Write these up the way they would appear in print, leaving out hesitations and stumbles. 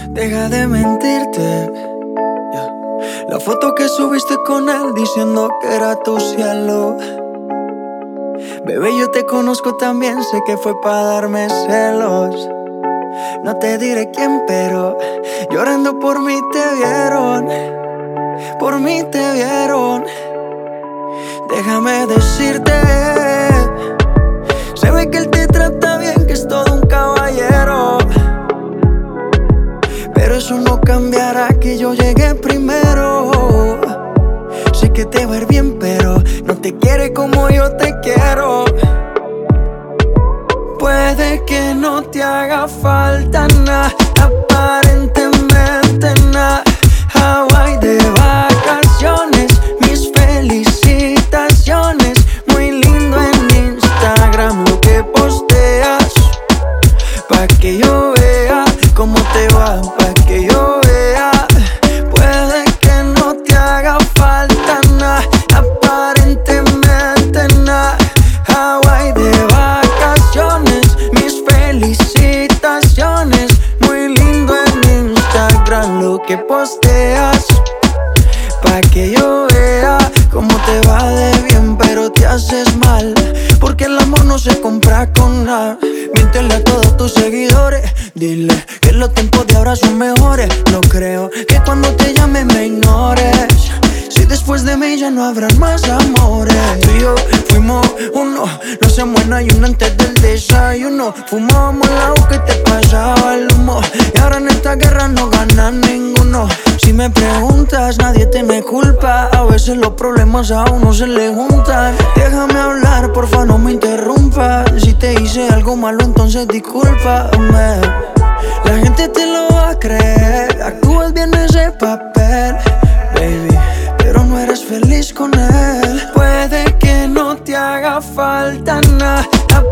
Deja de mentirte, yeah. La foto que subiste con él diciendo que era tu cielo. Bebé, yo te conozco también, sé que fue para darme celos. No te diré quién, pero llorando por mí te vieron. Por mí te vieron. Déjame decirte, se ve que él te trata bien, que es todo un caballero. Pero eso no cambiará que yo llegué primero. Sé que te va a ir bien, pero no te quiere como yo te quiero. Puede que no te haga falta nada, aparentemente nada. Hawaii de vacaciones, mis felicitaciones. Muy lindo en Instagram lo que posteas, pa' que yo vea cómo te va, pa' que yo vea. Puede que no te haga falta nada, aparentemente nada. Hawaii de vacaciones, mis felicitaciones. Muy lindo en Instagram lo que posteas, pa' que yo vea cómo te va de bien, pero te haces mal, porque el amor no se compra con nada. Miéntele a todos tus seguidores, dile que los tiempos de ahora son mejores. No creo que cuando te llame me ignores, si después de mí ya no habrán más amores. Tú y yo fuimos uno, no se muera y uno antes del desayuno. Fumábamos el agua que te pasaba el humo, y ahora en esta guerra no gana ninguno. Si me preguntas, nadie tiene culpa, a veces los problemas a uno se le juntan. Déjame hablar, porfa, no me interrumpas. Si te hice algo malo, entonces discúlpame. La gente te lo va a creer, actúas bien ese papel, baby, pero no eres feliz con él. Puede que no te haga falta nada,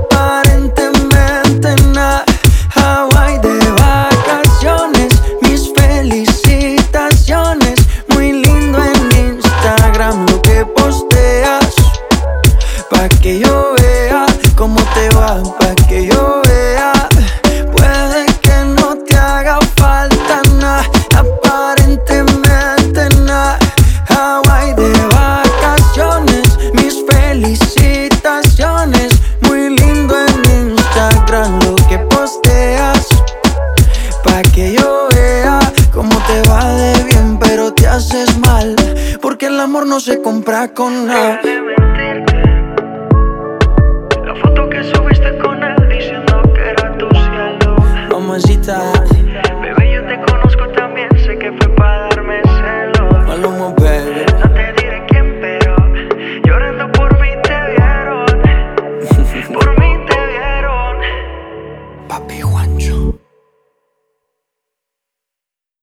aparentemente nada. Hawaii de vacaciones, mis felicitaciones. Muy lindo en Instagram lo que posteas, pa' que yo vea cómo te va, pa' que yo vea. Puede que no te haga falta nada, aparentemente nada. Hawaii de vacaciones, mis felicitaciones. Muy lindo en Instagram lo que posteas, pa' que yo vea cómo te va de bien, pero te haces mal, porque el amor no se compra con nada.